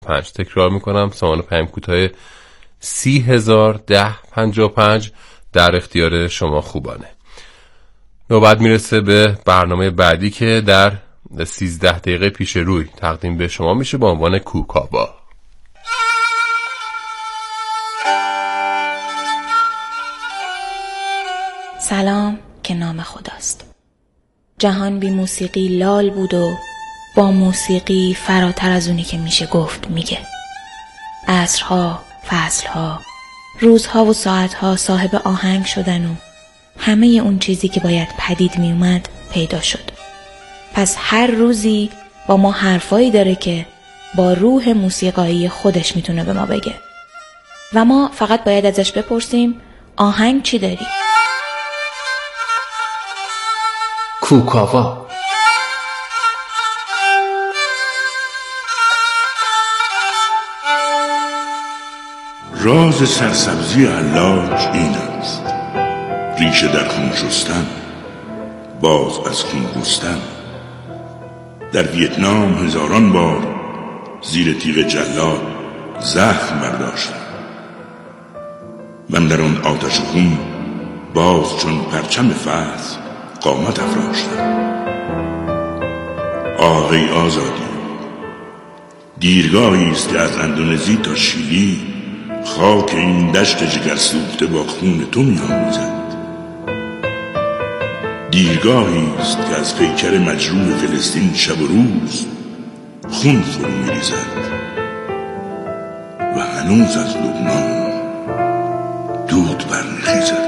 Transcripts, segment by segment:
1055. تکرار میکنم، سامان پیام کوتاه 301055 در اختیار شما خوبانه. نوبت میرسه به برنامه بعدی که در 13 دقیقه پیش روی تقدیم به شما میشه با عنوان کوکاوا. سلام که نام خداست. جهان بی موسیقی لال بود و با موسیقی فراتر از اونی که میشه گفت میگه. عصرها، فصلها، روزها و ساعتها صاحب آهنگ شدن و همه اون چیزی که باید پدید میومد پیدا شد. پس هر روزی با ما حرفایی داره که با روح موسیقایی خودش میتونه به ما بگه و ما فقط باید ازش بپرسیم آهنگ چی داری؟ کوکاوا. راز سرسبزی حلاج این است: ریشه در خون شستن، باز از خون گستن. در ویتنام هزاران بار زیر تیغ جلاد زخم برداشتم. من در آن آتش خون باز چون پرچم فضل قامت افراشتم. آه ای آزادی، دیرگاهی است که از اندونزی تا شیلی خاک این دشت جگر سوخته با خون تو می‌آمیزد. دیرگاهی است که از پیکر مجروح فلسطین شب و روز خون فرو می‌ریزد و هنوز از لبنان دود برمی‌خیزد.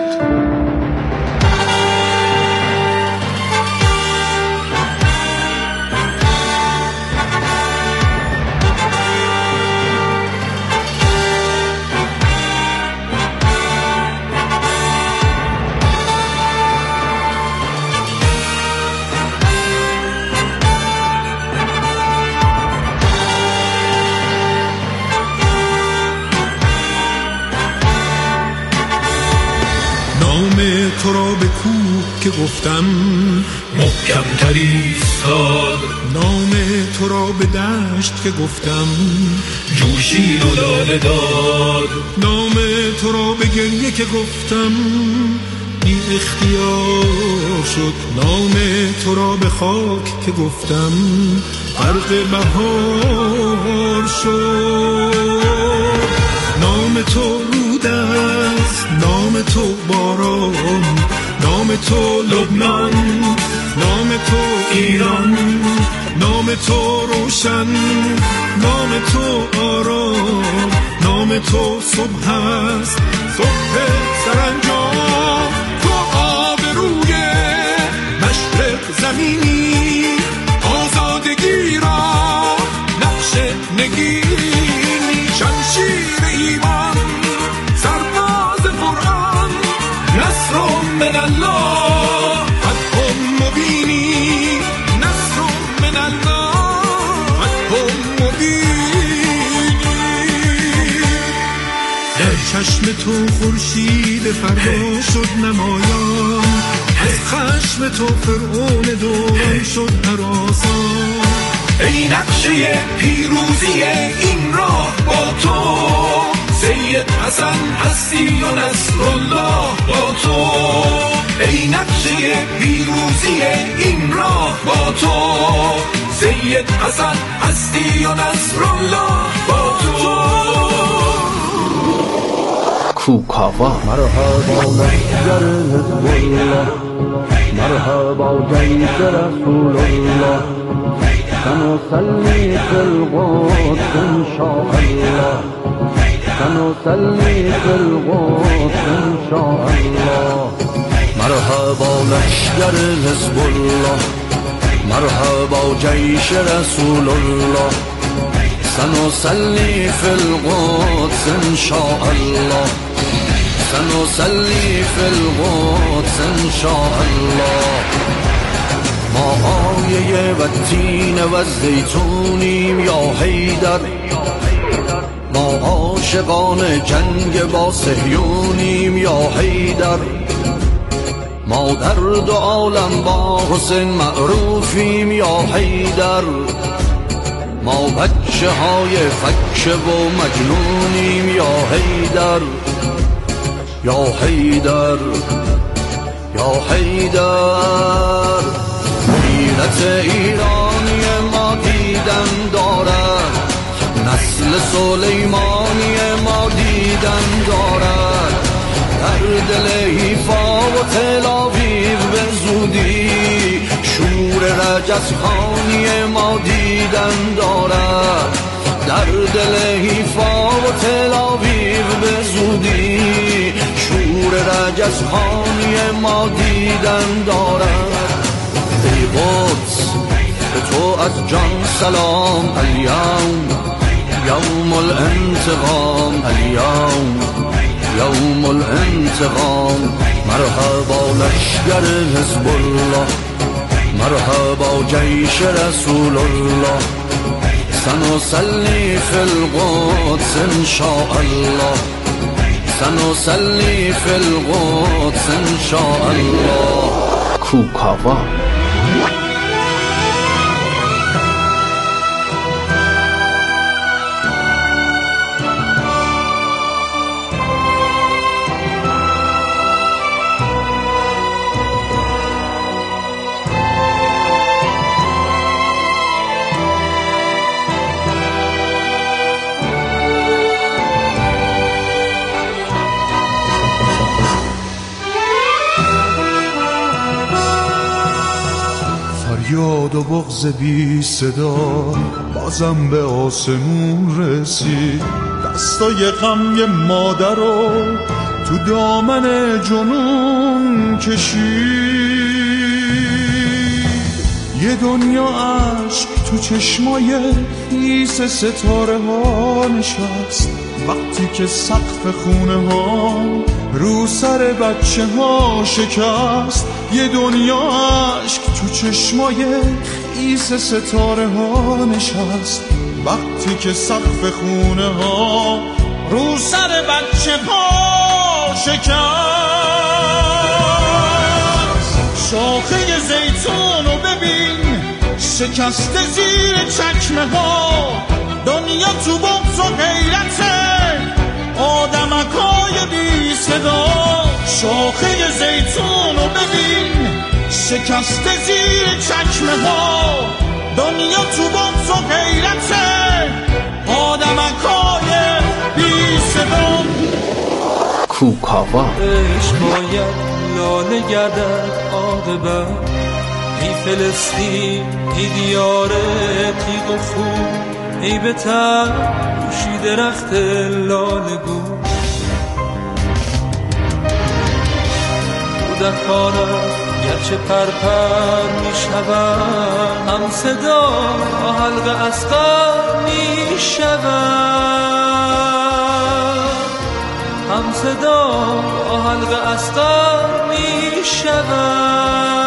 تو را به کوه که گفتم محکم تری ایستاد، نام تو را به دشت که گفتم جوشید و لاله داد، نام تو را به گریه که گفتم بی اختیار شد، نام تو را به خاک که گفتم غرق بهار شد. نام تو رود است، نام تو باران، نام تو لبنان، نام تو ایران، نام تو روشن، نام تو آرام، نام تو صبح است، صبح سرانجام. تو آبروی مشرق زمینی، آزادگی را نقش نگینی، شمشیر ایمان، سرباز قرآن، نصر من الله، فتح مبینی، نصر من الله، فتح مبینی. در چشم تو خورشید فردا شد نمایان، از خشم تو فرعون دوران شد هراسان. ای نقشه پیروزی این راه با تو، سید حسن هستی و نصرالله با تو. ای نقشه پیروزی این راه با تو، سید حسن هستی و نصرالله با تو. کوکاوا. مرحبا لشکر حزب الله، مرحبا جیش رسول الله، سنصلي في القدس إن شاء الله، سنصلي في القدس إن شاء الله. مرحبا لشکر حزب الله، مرحبا جیش رسول الله، سنصلي في القدس إن شاء الله، سنصلي في القدس إن شاء الله. ما آیه و تین و زیتونیم یا حیدر، ما عاشقان جنگ با صهیونیم یا حیدر، ما در دو عالم با حسین معروفیم یا حیدر، ما بچه های فکه و مجنونیم یا حیدر یا حیدر یا حیدر. غیرت ایرانی ما دیدن دارد، نسل سلیمانی ما دیدن دارد. در دل حیفا و تل‌آویو به زودی شور رجزخانی ما دیدن دارد. در دل حیفا و تل‌آویو به زودی شور رجزخانی ما دیدن دارد. ای قدس به تو از جان سلام، الیوم یوم الانتقام، الیوم یوم الانتقام. مرحبا لشگر حزب الله، مرحبا جیش رسول الله. سنصلي في القدس ان شاء الله، سنصلي في القدس ان شاء الله. کوکاوا. یاد و بغض بی صدا بازم به آسمون رسید. دستای غم مادر رو تو دامن جنون کشید. یه دنیا عشق تو چشمای خیس ستاره ها نشست. وقتی که سقف خونه ها رو سر بچه ها شکست. یه دنیا عشق تو چشمای خیس ستاره ها نشست. وقتی که سقف خونه ها رو سر بچه ها شکست. شاخه زیتون رو ببین شکسته زیر چکمه ها. دنیا تو بغض و غیرته آدمکای بی صدا. شاخه زیتون رو ببین شکسته زیر چکمه ها. دنیا تو بغض و غیرته آدمکای بی صدا. کوکاوا. عشق باید لاله گردد عاقبت. ای فلسطین ای دیار تیغ و خون، ای به تن پوشی درخت لاله‌گو. کودکانم گرچه پرپر می شوند، هم صدا حلق اصغر می شوند، هم صدا حلق اصغر می شوند.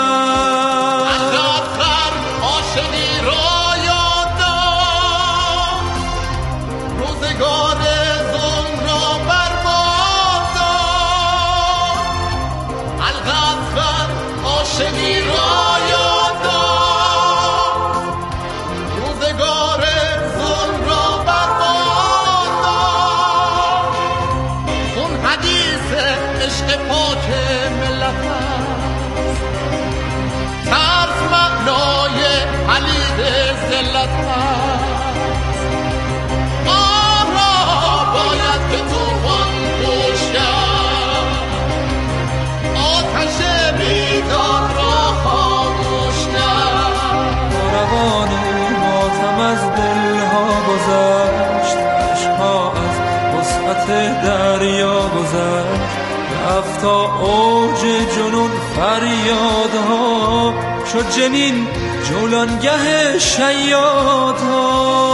دریا گذشت رفت تا اوج جنون فریادها. شد جنین جولانگه شیادها،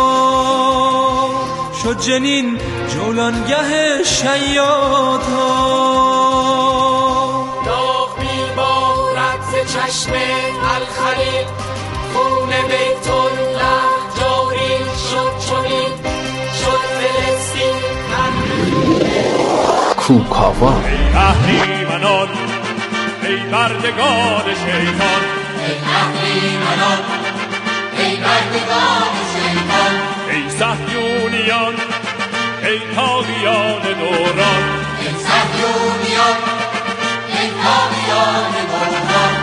شد جنین جولانگه شیادها. داغ میبارد ز چشم الخلیل، خون بیت الله جاری شد چنین. شد فلسطین کوکاوا. ای اهریمنان ای بردگان شیطان، ای اهریمنان ای بردگان شیطان. صهیونیان ای تاغیان دوران، ای صهیونیان ای تاغیان دوران.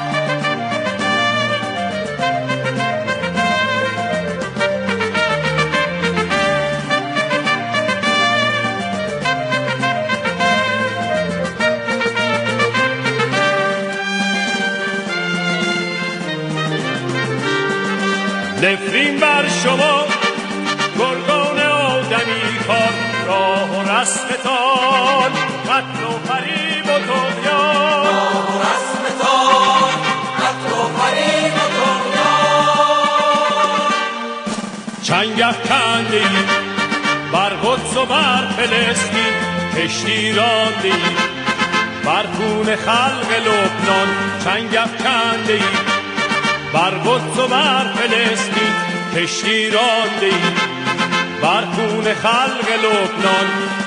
نفرین بر شما گرگان آدمی کار، راه و رسمتان قتل و فریب و طغیان، راه و رسمتان قتل و فریب و طغیان. چنگ افکنده‌اید بر قدس و بر فلسطین، کشتی رانده‌اید بر خون خلق لبنان. چنگ افکنده‌اید بر قدس و بر فلسطین، کشتی رانده‌اید بر خون خلق لبنان.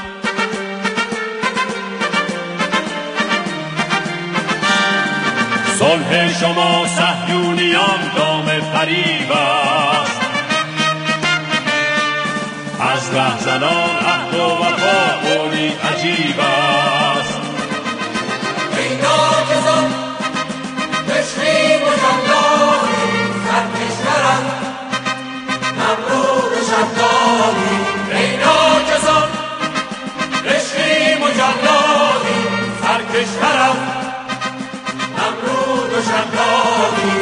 صلح شما صهیونیان دام فریب است، از رهزنان عهد و وفا قولی عجیب است. ای ناکسان بشویم و جلانی، سرکشترم نمرود شدانی. ای ناکسان بشویم و جلانی، سرکشترم نمرود شدانی.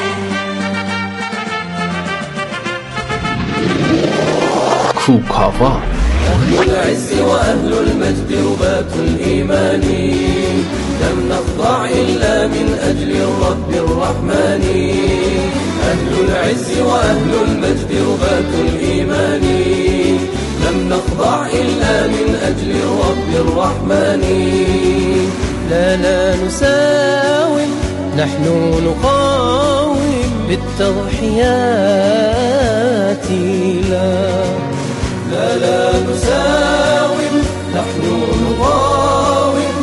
کوکاوا. أهل العز وأهل المجد رباة الإيمان، لم نخضع إلا من أجل الرب الرحمن. أهل العز وأهل المجد رباة الإيمان، لم نخضع إلا من أجل الرب الرحمن. لا نساوم، نحن نقاوم بالتضحيات. لا نساوم، نحن نقاوم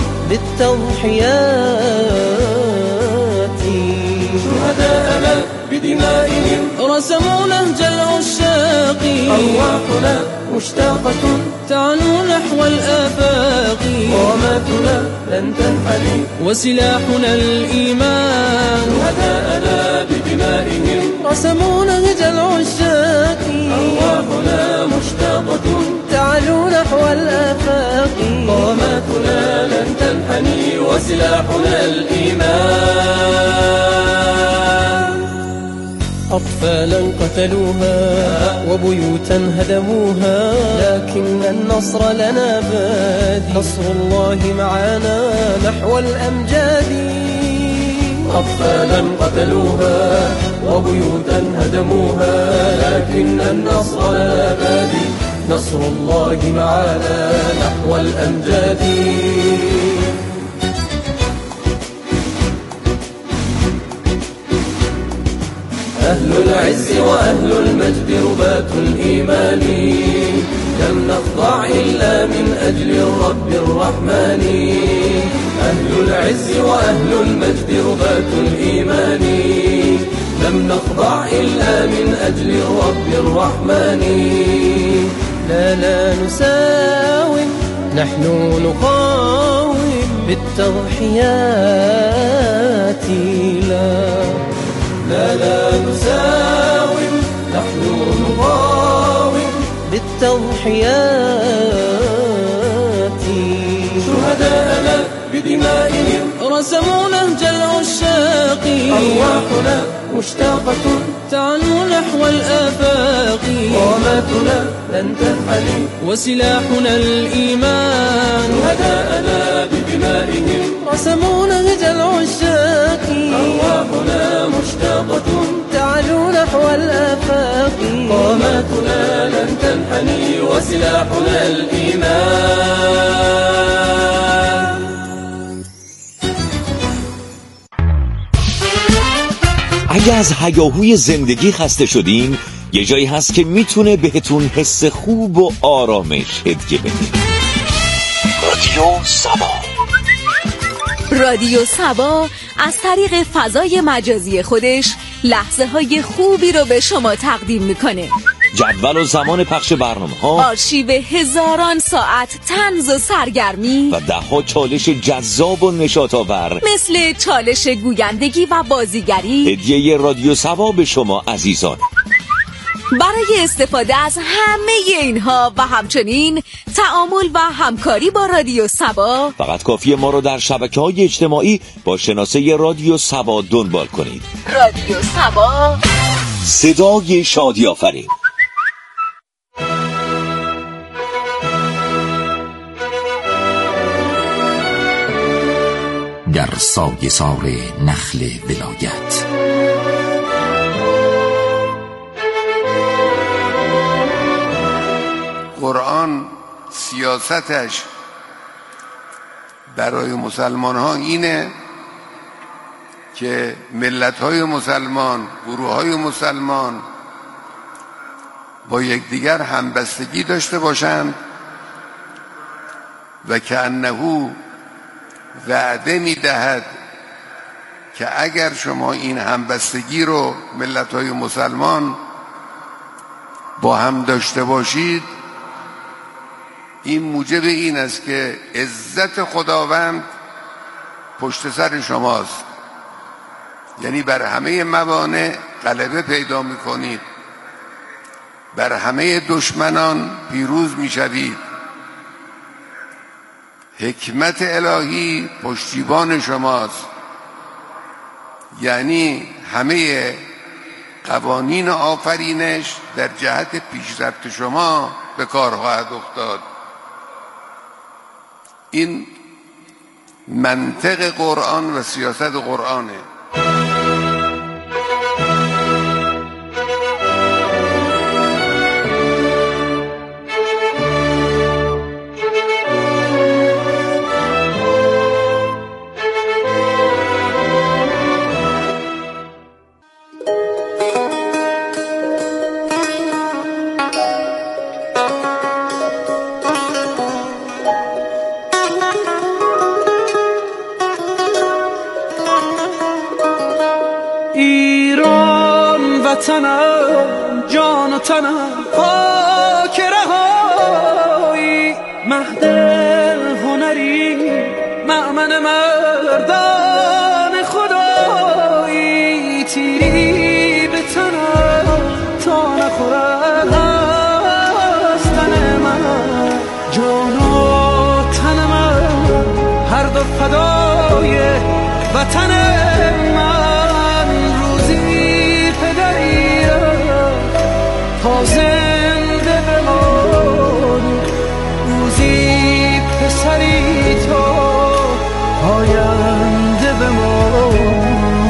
بالتضحيات. شهداءنا بدمائهم رسموا نهج العشاق، أرواحنا مشتاقة تعلو نحو الآفاق. قاماتنا لن تنحني وسلاحنا الإيمان. شهداءنا بدمائهم رسموا نهج العشاق، أرواحنا مشتاقة تعلو نحو الآفاق. قاماتنا لن تنحني وسلاحنا الإيمان. أطفالا قتلوها وبيوتا هدموها، لكن النصر لنا بادي. نصر الله معنا نحو الأمجاد. أطفالا قتلوها وبيوتا هدموها، لكن النصر لنا بادي. نصر الله معنا نحو الأمجاد. أهل العز وأهل المجد رباة الإيمان، لم نخضع إلا من أجل الرب الرحمن. أهل العز وأهل المجد رباة الإيمان، لم نخضع إلا من أجل الرب الرحمن. لا نساوم، نحن نقاوم بالتضحيات. لا نساوم، نحن نقاوم بالتضحيات. شهداءنا بدمائهم رسموا نهج العشاق، أرواحنا مشتاقة تعلو نحو الآفاق. قاماتنا لن تنحني وسلاحنا الإيمان. شهداءنا بدمائهم رسموا نهج العشاق، أرواحنا مشتاقة تعلو نحو الآفاق. قاماتنا لن تنحني وسلاحنا الإيمان. اگه از هیاهوی زندگی خسته شدین، یه جایی هست که میتونه بهتون حس خوب و آرامش هدیه بده. رادیو سبا. رادیو سبا از طریق فضای مجازی خودش لحظه های خوبی رو به شما تقدیم میکنه. جدول و زمان پخش برنامه‌ها، آرشیو هزاران ساعت طنز و سرگرمی و ده‌ها چالش جذاب و نشاط‌آور مثل چالش گویندگی و بازیگری. هدیه رادیو سبا به شما عزیزان. برای استفاده از همه اینها و همچنین تعامل و همکاری با رادیو سبا فقط کافیه ما رو در شبکه‌های اجتماعی با شناسه رادیو سبا دنبال کنید. رادیو سبا، صدای شادی آفرین. در سایه‌سار نخل ولایت قرآن سیاستش برای مسلمان ها اینه که ملت های مسلمان، گروه های مسلمان با یکدیگر همبستگی داشته باشند و که انه وعده میدهد که اگر شما این همبستگی رو ملت های مسلمان با هم داشته باشید، این موجب این است که عزت خداوند پشت سر شماست، یعنی بر همه موانع غلبه پیدا میکنید، بر همه دشمنان پیروز میشوید. حکمت الهی پشتیبان شماست، یعنی همه قوانین آفرینش در جهت پیشرفت شما به کار خواهد افتاد. این منطق قرآن و سیاست قرآنه. وطنم، جان و تنم، خاک رهایی، مهد هنری، مأمن مردان خدایی، تیری به تنم تا نخورد از تن من، جان و تن من هر دو فدای وطن من. روزی پدری تا زنده بمانی، روزی پسری تا آینده بمانی.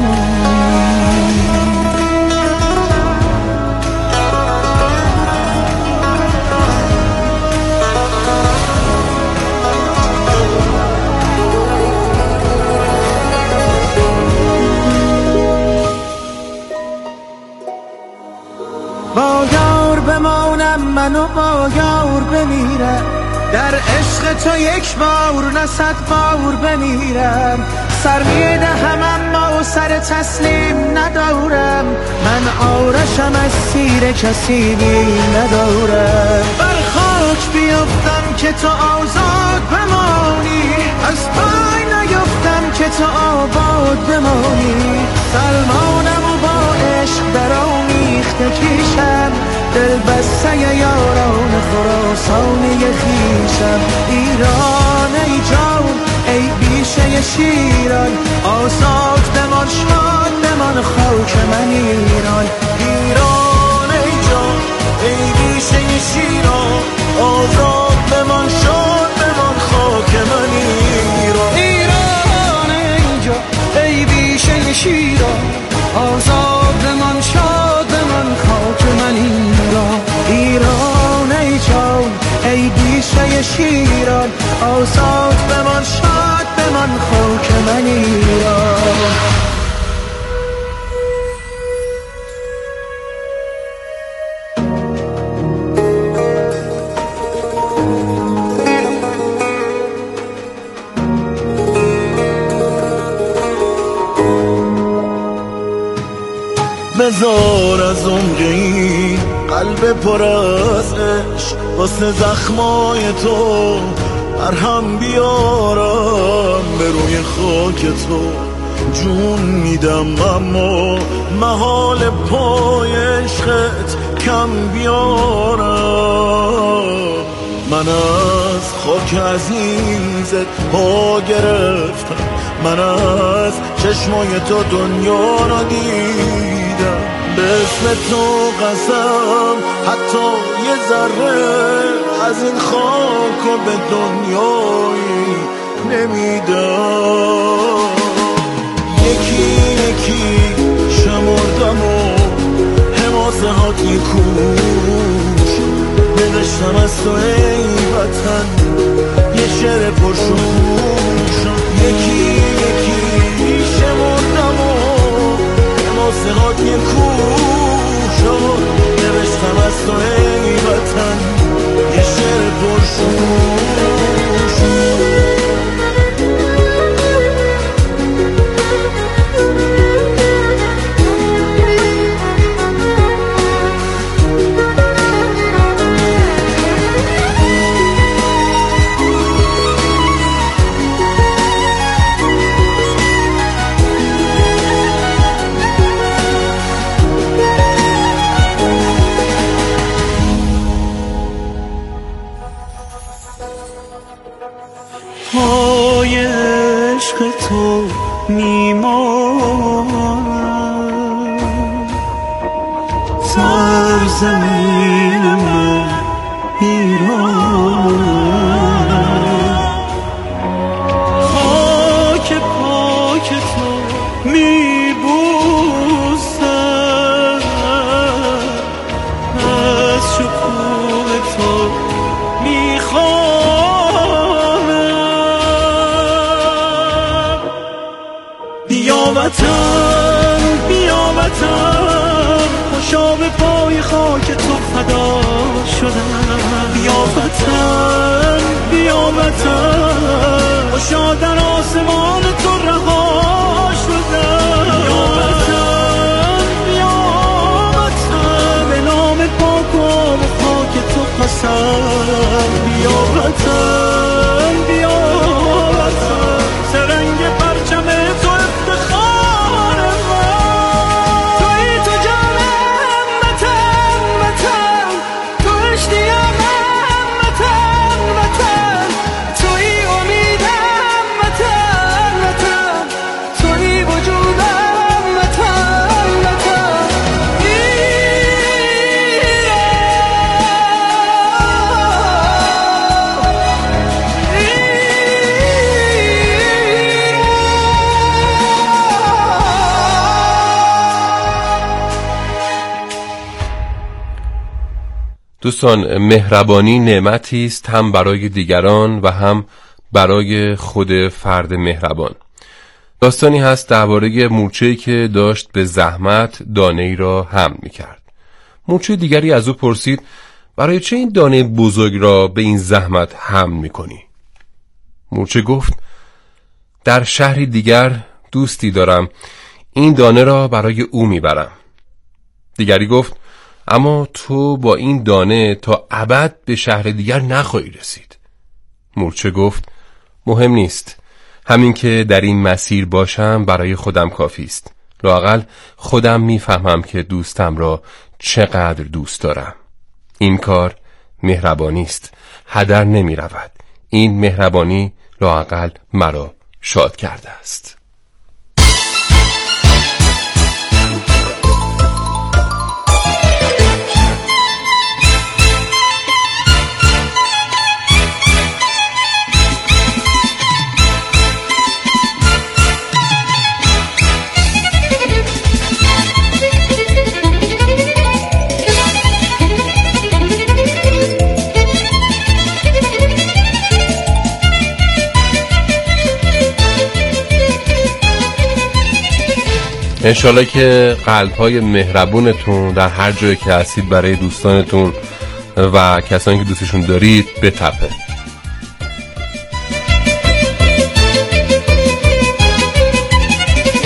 با یار بمانم من و با یار بمیرم، در عشق تو یک بار نه صد بار بمیرم. سر میدهم اما سر تسلیم ندارم، من آرشم از سیر کسی ندارم. بر خاک بیفتم که تو آزاد بمانی، از پای نیفتم که تو آباد بمانی. سلمانم و با عشق در آمیخته کیشم، دل بسته یاران خراسانی خیشم. ایران ای جان ای بیشه شیران، آزاد بمان شاد بمان خاک من ایران. ایران ای جان ای بیشه شیران، آزاد بمان شاد بمان خاک من ایران. ایران ای جان ای بیشه شیران، آزاد بمان شاد بمان خاک من ایران. ایران ای جان ای بیشه شیران، آزاد بمان شاد بمان خاک من ایران. بذار از عمر این قلب پر از عشق واسه زخمای تو مرهم بیارم به روی خاک تو جون میدم اما محال پای عشقت کم بیارم من از خاک عزیزت پا گرفتم من از چشمای تو دنیا را دیدم به اسم تو قسم حتی یه ذره از این خاک و به دنیایی نمیدم یکی یکی شمردم و حماسه هات یکوش نوشتم از تو ای وطن یه شعر پرشوش یکی یکی شمردم و حماسه هات یکوش نوشتم از تو ای وطن یه شعر پرشوش پای عشق تو میمانم سرزمین من ایرانم خاک پاک تو میبوسم از شکوه تو بیا وطن خوشا به پای خاک تو فدا شدم بیا وطن خوشا در آسمان تو رها شدم بیا وطن به نام پاک و خاک تو قسم بیا وطن سرنگ پرچم تو افتخار من توی تو جان وطن تو اشتیاق وطن توی امیدم وطن توی وجودم وطن دوستان، مهربانی نعمتی است هم برای دیگران و هم برای خود فرد مهربان. داستانی هست درباره مورچه‌ای که داشت به زحمت دانه‌ای را حمل می‌کرد. مورچه دیگری از او پرسید برای چه این دانه بزرگ را به این زحمت حمل می‌کنی؟ مورچه گفت در شهری دیگر دوستی دارم، این دانه را برای او میبرم. دیگری گفت اما تو با این دانه تا ابد به شهر دیگر نخواهی رسید. مورچه گفت مهم نیست، همین که در این مسیر باشم برای خودم کافی است. لااقل خودم میفهمم که دوستم را چقدر دوست دارم. این کار مهربانی است، هدر نمی رود. این مهربانی لااقل مرا شاد کرده است. انشالله که قلب‌های مهربونتون در هر جایی که هستید برای دوستانتون و کسانی که دوستشون دارید بتپه.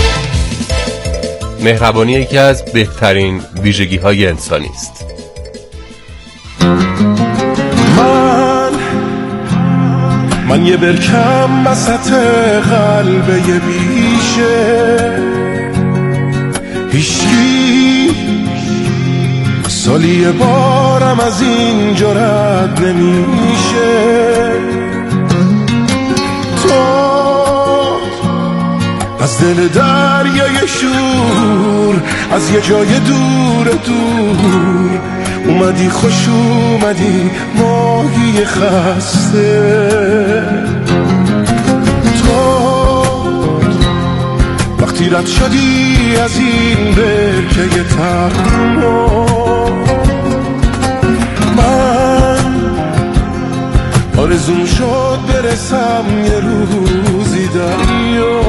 مهربانی یکی از بهترین ویژگی‌های انسانی است. من یه برکم وسط قلب یه بیشه، هیچکی سالی یه بارم از اینجا رد نمیشه. تو از دل دریای شور، از یه جای دور دور اومدی، خوش اومدی ماهی خسته. تو وقتی رد شدی از این برکه تنها، من آرزوم شد برسم یه روزی دریا،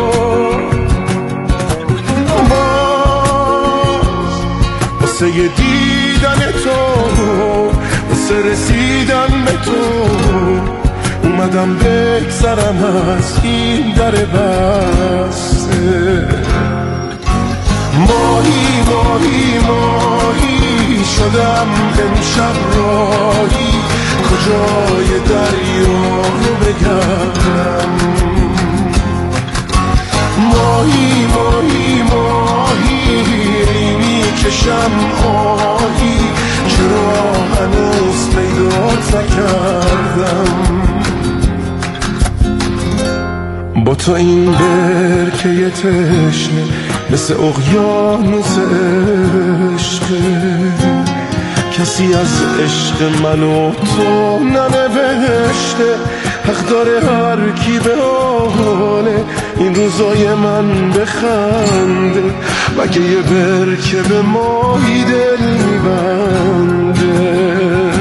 واسه دیدن تو، واسه رسیدن به تو اومدم بگذرم از این در بسته. ماهی ماهی ماهی شدم امشب راهی، کجای دریا رو بگردم. ماهی ماهی ماهی میکشم آهی، چرا هنوز پیدات نکردم. با تو این برکه تشنه مثل اقیانوس عشقه، کسی از عشق من و تو ننوشته. حق داره هر کی به حاله این روزای من بخنده، مگه یه برکه به ماهی دل میبنده.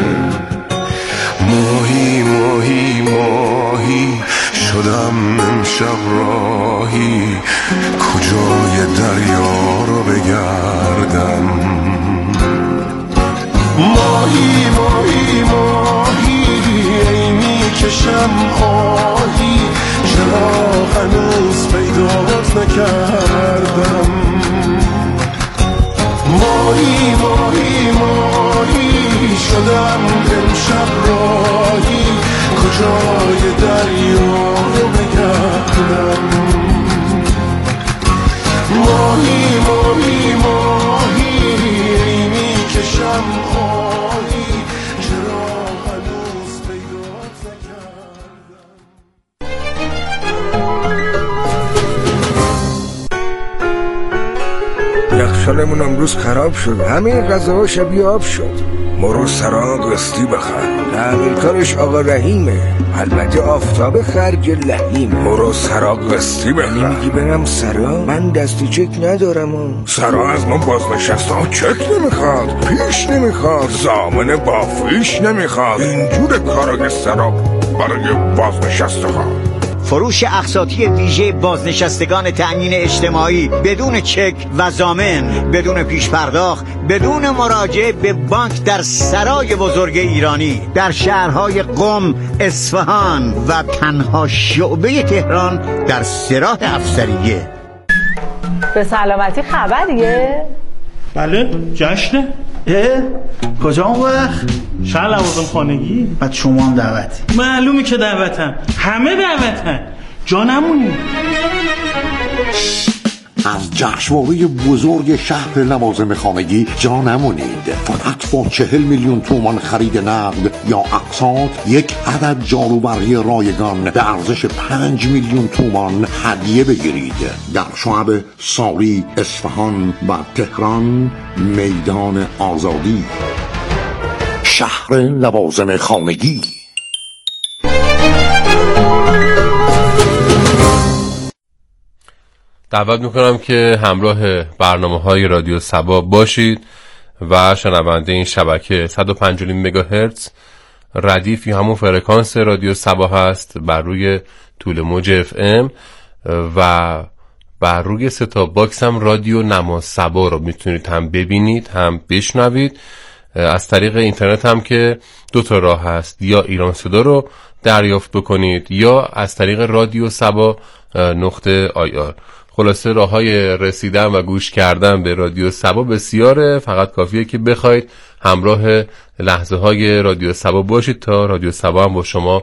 ماهی ماهی ماهی شدم امشب راهی، کجای دریا رو بگردم. ماهی ماهی ماهی ای میکشم آهی، چرا هنوز پیدات نکردم. ماهی ماهی ماهی شدم امشب راهی، کجای دریا رو بگردم. ماهی ماهی ماهی میکشم آهی، چرا هنوز پیدات نکردم. یخچالمون امروز خراب شد، همه غذاها شبیه آب شد. مرو سرا قسطی بخر، تعمیرکارش آقا رحیمه، البته آفتاب خرج لحیمه. مرو سرا قسطی بخر. میگی برم سرا؟ من دستی چک ندارم. سرا از ما بازنشسته ها چک نمیخواد، پیش نمیخواد، ضامن بافیش نمیخواد. اینجور کارا سرا برای بازنشسته ها. فروش اقساطی ویژه بازنشستگان تأمین اجتماعی بدون چک و ضامن، بدون پیش پرداخت، بدون مراجعه به بانک در سرای بزرگ ایرانی در شهرهای قم، اصفهان و تنها شعبه تهران در سراح افسریه. به سلامتی خبریه؟ بله جشنه. کجا اون وقت؟ شهر لوازم خانگی. بعد شما هم دعوتی؟ معلومه که دعوتم، همه دعوتن، جا نمونی. از جشنواره بزرگ شهر لوازم خانگی جا نمونید. فقط با 40 میلیون تومان خرید نقد یا اقساط یک عدد جاروبرقی رایگان به ارزش 5 میلیون تومان هدیه بگیرید. در شعب ساری، اصفهان و تهران، میدان آزادی. شهر لوازم خانگی. دعوت میکنم که همراه برنامه‌های رادیو صبا باشید و شنونده این شبکه 105.5 مگاهرتز ردیف یا همون فرکانس رادیو صبا هست بر روی طول موج FM و بر روی ستا باکس هم رادیو نما صبا رو میتونید هم ببینید هم بشنوید. از طریق اینترنت هم که دو تا راه هست، یا ایران صدا رو دریافت بکنید یا از طریق رادیو صبا .ir. خلاصه راه‌های رسیدن و گوش کردن به رادیو صبا بسیاره، فقط کافیه که بخواید همراه لحظه های رادیو صبا باشید تا رادیو صبا هم با شما